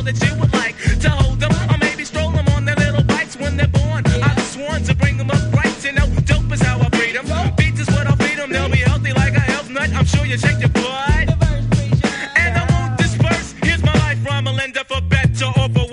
that you would like to hold them, or maybe stroll them on their little bikes when they're born. I've sworn to bring them up right, you know, dope is how I breed them. Beats is what I'll feed them, they'll be healthy like a health nut. I'm sure you check your blood. And I won't disperse, here's my life, rhyme, Melinda, for better or for